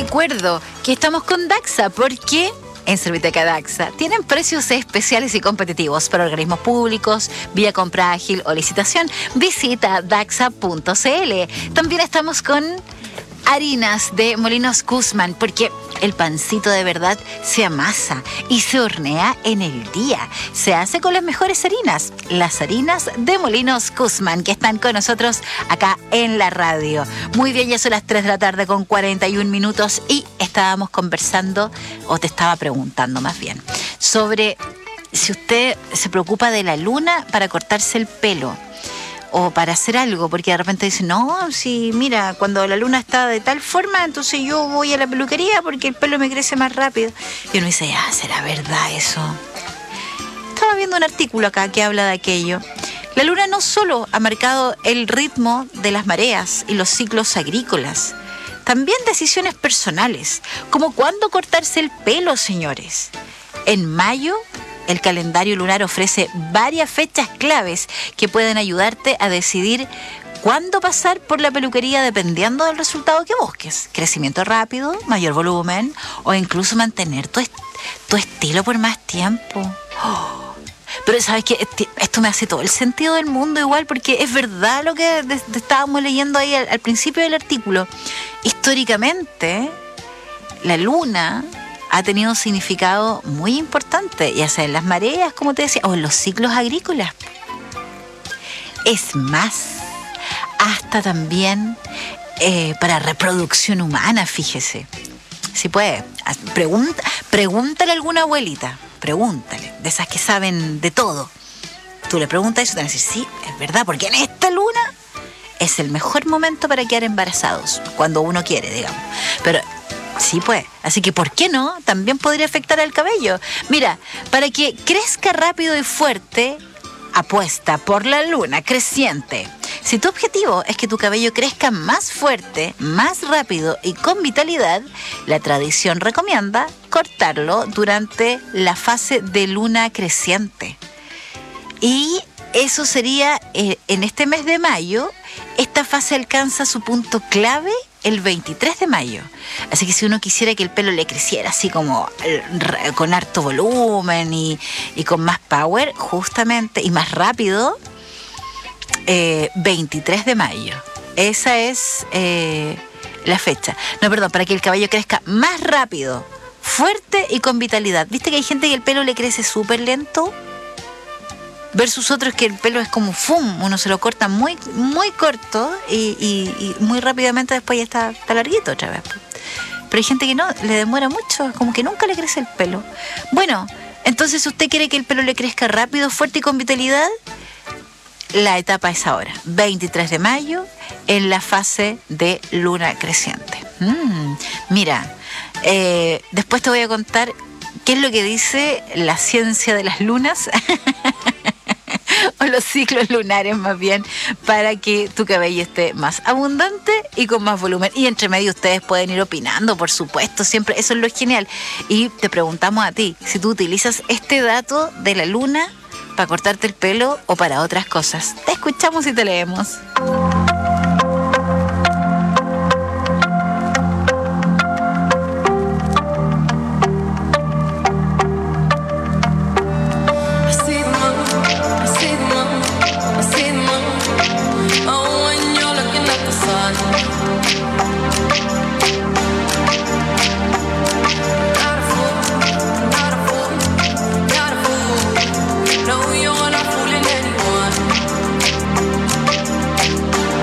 [SPEAKER 9] recuerdo que estamos con Daxa porque en Serviteca Daxa tienen precios especiales y competitivos para organismos públicos, vía compra ágil o licitación. Visita daxa punto c l. También estamos con harinas de Molinos Guzmán, porque el pancito de verdad se amasa y se hornea en el día. Se hace con las mejores harinas, las harinas de Molinos Guzmán, que están con nosotros acá en la radio. Muy bien, ya son las tres de la tarde con cuarenta y un minutos y estábamos conversando, o te estaba preguntando más bien, sobre si usted se preocupa de la luna para cortarse el pelo o para hacer algo, porque de repente dicen, no, si mira, cuando la luna está de tal forma, entonces yo voy a la peluquería porque el pelo me crece más rápido. Y uno dice, ah, ¿será verdad eso? Estaba viendo un artículo acá que habla de aquello. La luna no solo ha marcado el ritmo de las mareas y los ciclos agrícolas, también decisiones personales, como cuándo cortarse el pelo, señores. En mayo, el calendario lunar ofrece varias fechas claves que pueden ayudarte a decidir cuándo pasar por la peluquería dependiendo del resultado que busques. Crecimiento rápido, mayor volumen o incluso mantener tu, est- tu estilo por más tiempo. Oh. Pero sabes que esto me hace todo el sentido del mundo igual, porque es verdad lo que de- de estábamos leyendo ahí al, al principio del artículo. Históricamente, la luna ha tenido un significado muy importante, ya sea en las mareas, como te decía, o en los ciclos agrícolas. Es más, hasta también eh, para reproducción humana, fíjese. Si puede, pregunta, pregúntale a alguna abuelita, pregúntale, de esas que saben de todo. Tú le preguntas eso y te van a decir, sí, es verdad, porque en esta luna es el mejor momento para quedar embarazados, cuando uno quiere, digamos. Pero sí, pues. Así que, ¿por qué no? También podría afectar al cabello. Mira, para que crezca rápido y fuerte, apuesta por la luna creciente. Si tu objetivo es que tu cabello crezca más fuerte, más rápido y con vitalidad, la tradición recomienda cortarlo durante la fase de luna creciente. Y eso sería, eh, en este mes de mayo, esta fase alcanza su punto clave el veintitrés de mayo. Así que si uno quisiera que el pelo le creciera así como con harto volumen y, y con más power, justamente, y más rápido, eh, veintitrés de mayo. Esa es eh, la fecha. No, perdón, para que el cabello crezca más rápido, fuerte y con vitalidad. ¿Viste que hay gente que el pelo le crece súper lento? Versus otros que el pelo es como ¡fum! Uno se lo corta muy, muy corto y, y, y muy rápidamente después ya está, está larguito otra vez. Pero hay gente que no, le demora mucho, como que nunca le crece el pelo. Bueno, entonces si usted quiere que el pelo le crezca rápido, fuerte y con vitalidad, la etapa es ahora, veintitrés de mayo, en la fase de luna creciente. Mm, mira, eh, después te voy a contar qué es lo que dice la ciencia de las lunas o los ciclos lunares más bien, para que tu cabello esté más abundante y con más volumen. Y entre medio ustedes pueden ir opinando, por supuesto, siempre, eso es lo genial. Y te preguntamos a ti, si tú utilizas este dato de la luna para cortarte el pelo o para otras cosas. Te escuchamos y te leemos.
[SPEAKER 20] No, you're not fooling anyone.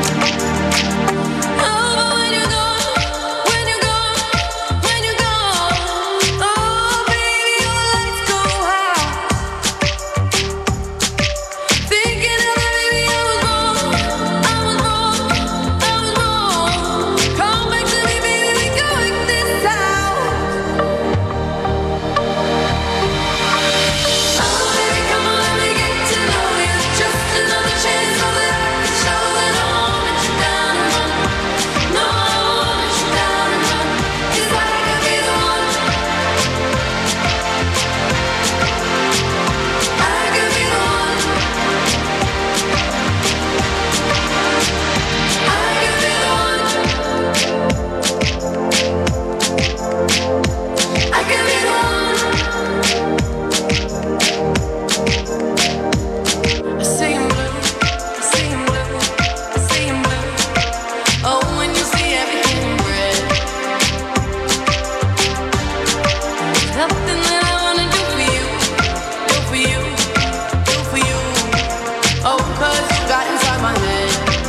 [SPEAKER 5] was got inside my head.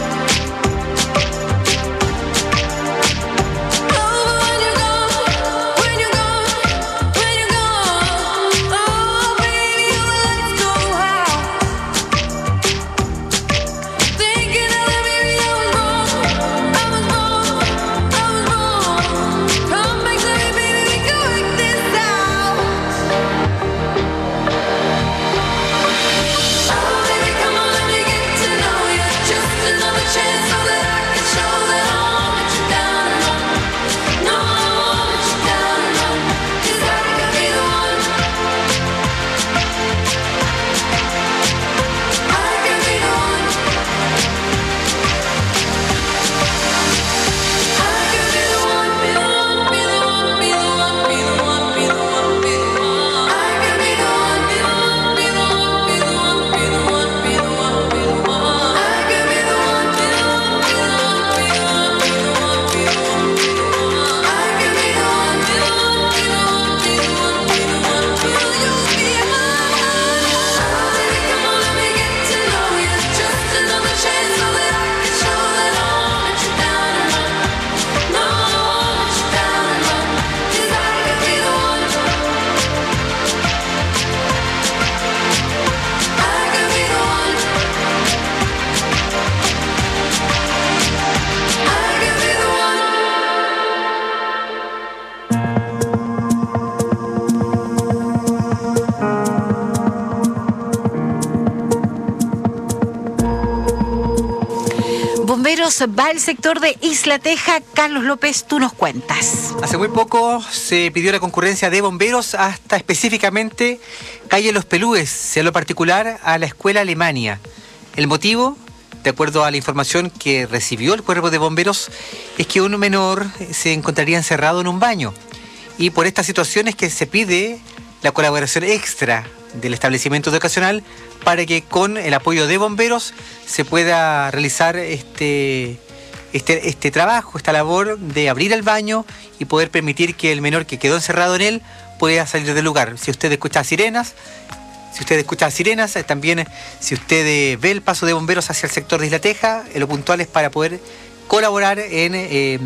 [SPEAKER 9] Va al sector de Isla Teja. Carlos López, tú nos cuentas.
[SPEAKER 10] Hace muy poco se pidió la concurrencia de bomberos hasta específicamente calle Los Pelúes, en lo particular a la escuela Alemania. El motivo, de acuerdo a la información que recibió el cuerpo de bomberos, es que un menor se encontraría encerrado en un baño. Y por esta situación es que se pide la colaboración extra del establecimiento educacional para que con el apoyo de bomberos se pueda realizar este, este, este trabajo, esta labor de abrir el baño y poder permitir que el menor que quedó encerrado en él pueda salir del lugar. Si usted escucha sirenas, si usted escucha sirenas, eh, también si usted eh, ve el paso de bomberos hacia el sector de Isla Teja, eh, lo puntual es para poder colaborar en... Eh,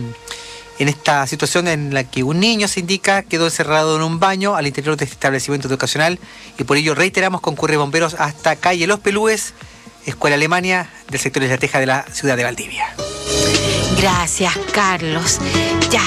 [SPEAKER 10] en esta situación en la que un niño, se indica, quedó encerrado en un baño al interior de este establecimiento educacional y por ello reiteramos concurre bomberos hasta calle Los Pelúes, Escuela Alemania del sector de La Teja de la ciudad de Valdivia.
[SPEAKER 9] Gracias, Carlos. Ya.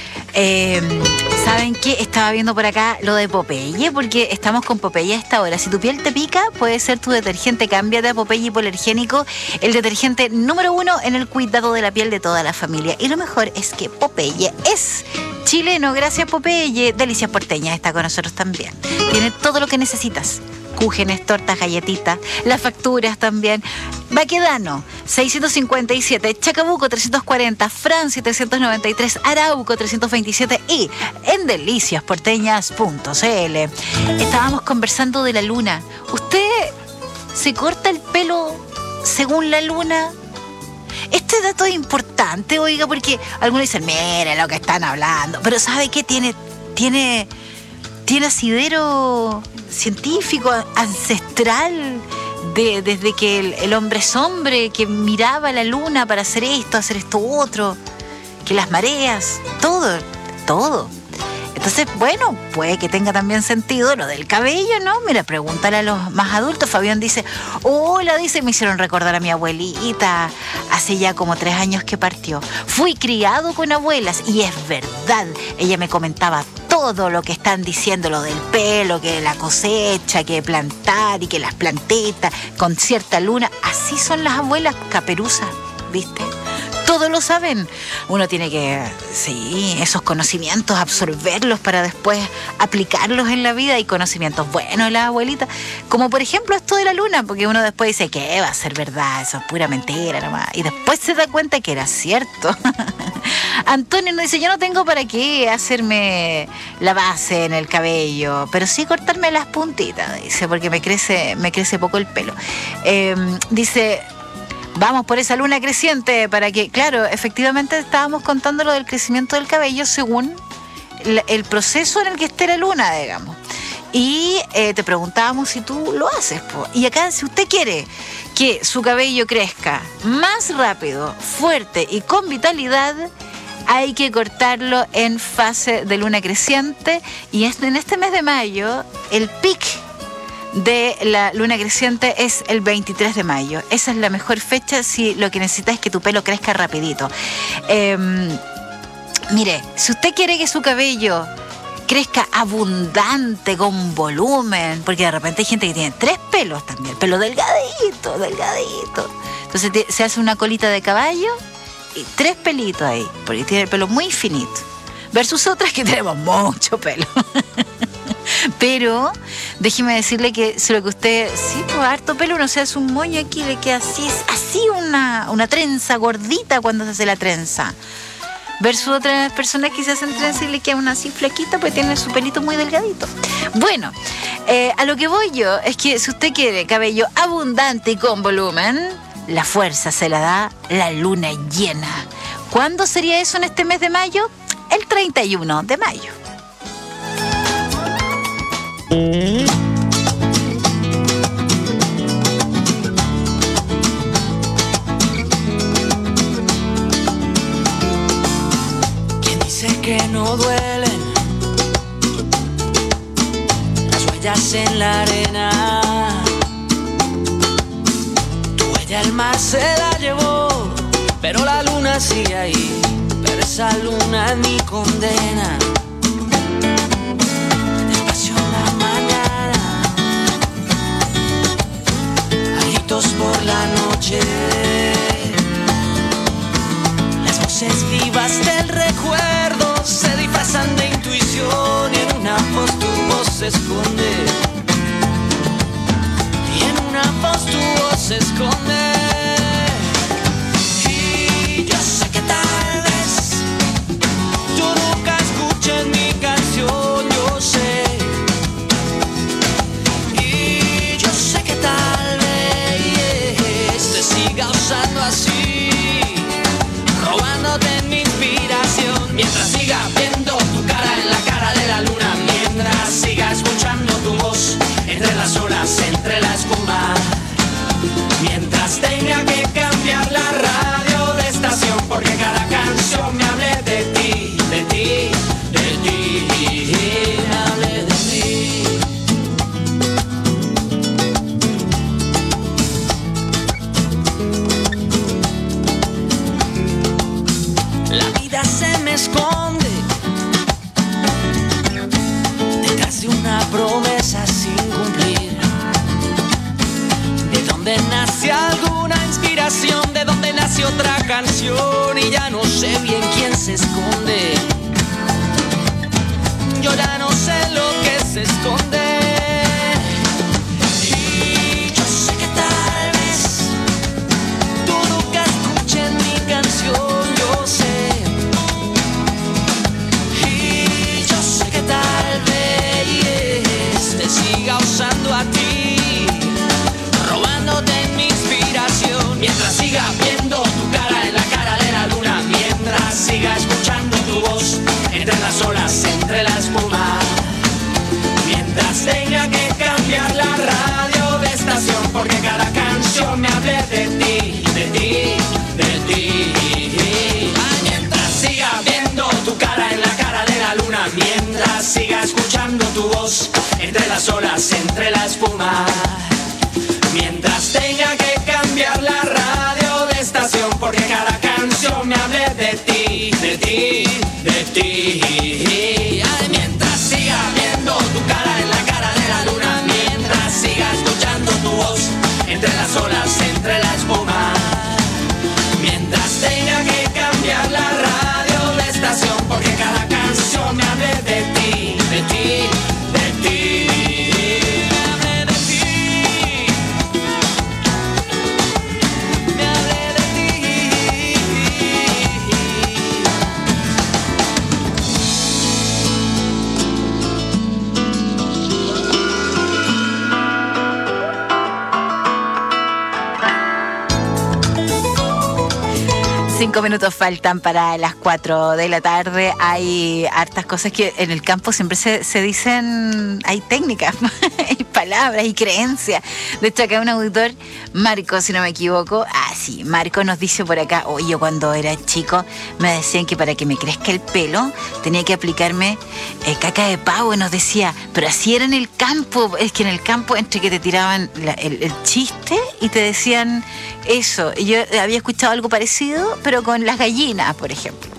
[SPEAKER 9] Eh, ¿Saben qué? Estaba viendo por acá lo de Popeye, porque estamos con Popeye a esta hora. Si tu piel te pica, puede ser tu detergente. Cámbiate a Popeye Hipoalergénico, el detergente número uno en el cuidado de la piel de toda la familia. Y lo mejor es que Popeye es chileno. Gracias, Popeye. Delicias Porteñas está con nosotros también. Tiene todo lo que necesitas. Cúgenes, tortas, galletitas, las facturas también. Baquedano, seiscientos cincuenta y siete, Chacabuco trescientos cuarenta, Francia trescientos noventa y tres, Arauco trescientos veintisiete y en delicias porteñas punto c l. Estábamos conversando de la luna. ¿Usted se corta el pelo según la luna? Este dato es importante, oiga, porque algunos dicen, mire lo que están hablando, pero ¿sabe qué? Tiene, tiene, tiene asidero científico, ancestral, de, desde que el, el hombre es hombre, que miraba la luna para hacer esto, hacer esto otro, que las mareas, todo, todo. Entonces, bueno, puede que tenga también sentido lo del cabello, ¿no? Mira, pregúntale a los más adultos. Fabián dice, hola, dice, me hicieron recordar a mi abuelita, hace ya como tres años que partió. Fui criado con abuelas y es verdad, ella me comentaba todo lo que están diciendo, lo del pelo, que la cosecha, que plantar y que las plantitas con cierta luna. Así son las abuelas caperuzas, ¿viste? Todos lo saben. Uno tiene que, sí, esos conocimientos, absorberlos para después aplicarlos en la vida. Y conocimientos buenos de la abuelita, como por ejemplo esto de la luna, porque uno después dice que va a ser verdad, eso es pura mentira nomás. Y después se da cuenta que era cierto. Antonio nos dice, yo no tengo para qué hacerme la base en el cabello, pero sí cortarme las puntitas, dice, porque me crece, me crece poco el pelo. Eh, dice... Vamos por esa luna creciente para que, claro, efectivamente estábamos contando lo del crecimiento del cabello según el proceso en el que esté la luna, digamos. Y eh, te preguntábamos si tú lo haces, po. Y acá, si usted quiere que su cabello crezca más rápido, fuerte y con vitalidad, hay que cortarlo en fase de luna creciente. Y en este mes de mayo, el pic de la luna creciente es el veintitrés de mayo. Esa es la mejor fecha si lo que necesitas es que tu pelo crezca rapidito. Eh, mire, si usted quiere que su cabello crezca abundante, con volumen, porque de repente hay gente que tiene tres pelos también, pelo delgadito, delgadito. Entonces te, se hace una colita de caballo y tres pelitos ahí, porque tiene el pelo muy finito. Versus otras que tenemos mucho pelo. Pero déjeme decirle que si lo que usted, sí, pues harto pelo, uno se hace un moño aquí, le queda así, así una, una trenza gordita cuando se hace la trenza. Versus otras personas que se hacen trenza y le queda una así flaquita, pues tiene su pelito muy delgadito. Bueno, eh, a lo que voy yo es que si usted quiere cabello abundante y con volumen, la fuerza se la da la luna llena. ¿Cuándo sería eso en este mes de mayo? El treinta y uno de mayo.
[SPEAKER 20] Que no duelen las huellas en la arena. Tu huella el mar se la llevó, pero la luna sigue ahí. Pero esa luna es mi condena. Despacio en la mañana, gritos por la noche, las voces vivas del recuerdo se disfrazan de intuición y en una voz tu voz se esconde. Y en una voz tu voz se esconde. Y yo sé que tal vez tú nunca escuches mi canción, yo sé. Y yo sé que tal vez te siga usando así, robándote mi inspiración. Mientras siga viendo tu cara en la cara de la luna, mientras siga escuchando tu voz entre las olas, entre la espuma, mientras tenga que cambiar la radio de estación, porque cada canción me hable de ti, de ti, de ti, me hable de ti. La vida se me esconde detrás de una promesa sin cumplir. De donde nace alguna inspiración, de donde nace otra canción, y ya no sé bien quién se esconde. Yo ya no sé lo que se esconde. Y yo sé que tal vez tú nunca escuches mi canción, yo sé. Y yo sé que tal vez te siga usando a ti, robándote mi inspiración. Mientras siga viendo tu cara en la cara de la luna, mientras siga escuchando tu voz entre las olas, entre la espuma, mientras tenga que cambiar la radio de estación, porque cada canción me hable de ti, de ti, de ti. Ay, mientras siga viendo tu cara en la cara de la luna, mientras siga escuchando tu voz entre las olas, entre la espuma, mientras tenga que cambiar la radio de estación, porque cada canción me hable de ti, de ti, de ti. Ay, mientras siga viendo tu cara en la cara de la luna, mientras siga escuchando tu voz entre las olas, entre la espuma, mientras tenga que cambiar la radio de estación, porque cada canción me hable de ti, de ti, de ti. Me hable de ti.
[SPEAKER 9] Cinco minutos faltan para las cuatro de la tarde. Hay hartas cosas que en el campo siempre se, se dicen, hay técnicas, hay palabras y creencias. De hecho, acá un auditor, Marco, si no me equivoco, ah, sí, Marco nos dice por acá, oye, yo cuando era chico me decían que para que me crezca el pelo tenía que aplicarme eh, caca de pavo, y nos decía, pero así era en el campo, es que en el campo entre que te tiraban la, el, el chiste y te decían eso. Y yo había escuchado algo parecido, pero con las gallinas, por ejemplo.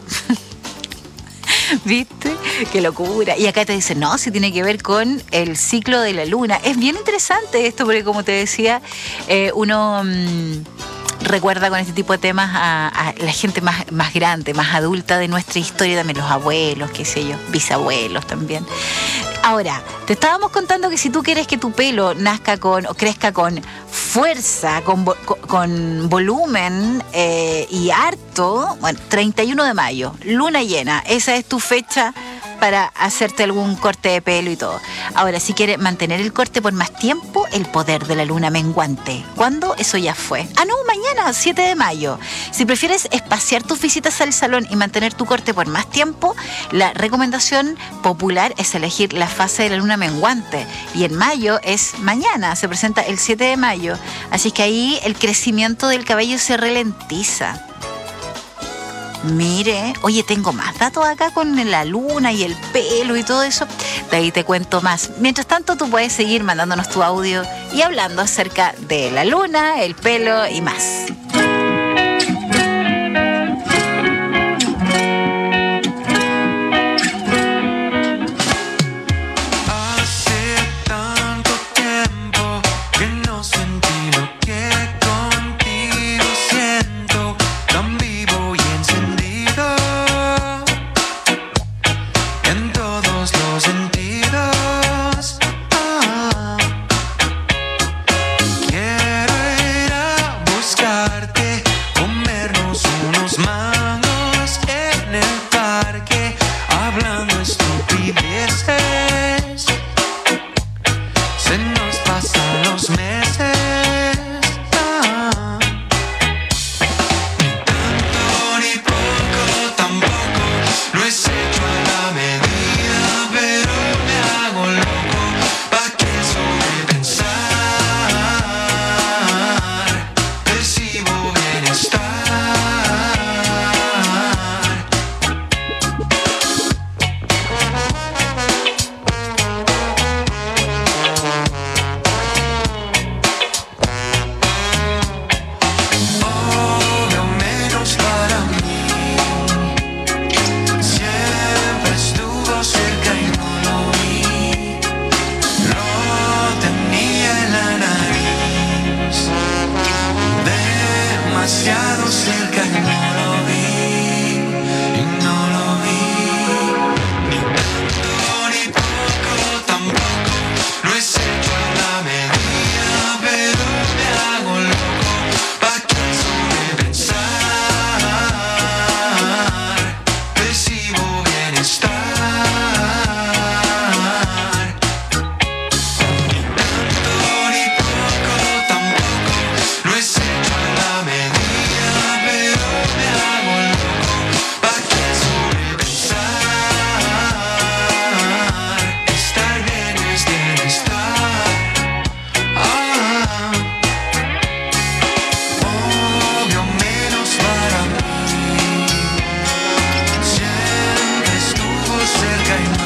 [SPEAKER 9] ¿Viste? Qué locura. Y acá te dicen, no, si tiene que ver con el ciclo de la luna. Es bien interesante esto, porque como te decía, eh, uno mmm, recuerda con este tipo de temas a, a la gente más, más grande, más adulta de nuestra historia, también los abuelos, qué sé yo, bisabuelos también. Ahora, te estábamos contando que si tú quieres que tu pelo nazca con, o crezca con fuerza, con, con, con volumen eh, y harto, bueno, treinta y uno de mayo, luna llena, esa es tu fecha para hacerte algún corte de pelo y todo. Ahora, si quieres mantener el corte por más tiempo, el poder de la luna menguante. ¿Cuándo? Eso ya fue. Ah, no, mañana, siete de mayo. Si prefieres espaciar tus visitas al salón y mantener tu corte por más tiempo, la recomendación popular es elegir la fase de la luna menguante. Y en mayo es mañana, se presenta el siete de mayo. Así que ahí el crecimiento del cabello se ralentiza. Mire, oye, tengo más datos acá con la luna y el pelo y todo eso. De ahí te cuento más. Mientras tanto, tú puedes seguir mandándonos tu audio y hablando acerca de la luna, el pelo y más.
[SPEAKER 20] Demasiado cerca y no lo